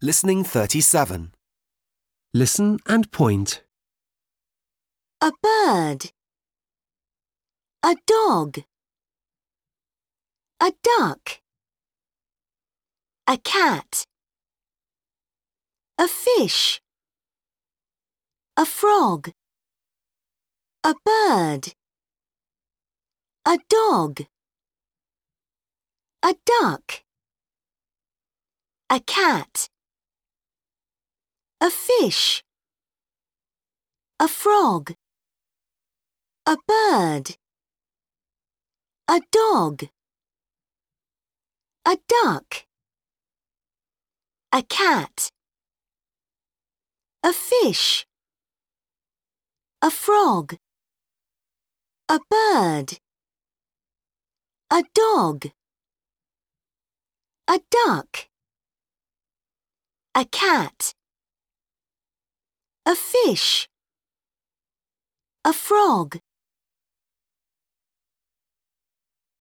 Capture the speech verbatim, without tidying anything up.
Listening thirty-seven. Listen and point. A bird. A dog. A duck. A cat. A fish. A frog. A bird. A dog. A duck. A cat. A fish. A frog. A bird. A dog. A duck. A cat. A fish. A frog. A bird. A dog. A duck. A cat. A fish. A frog.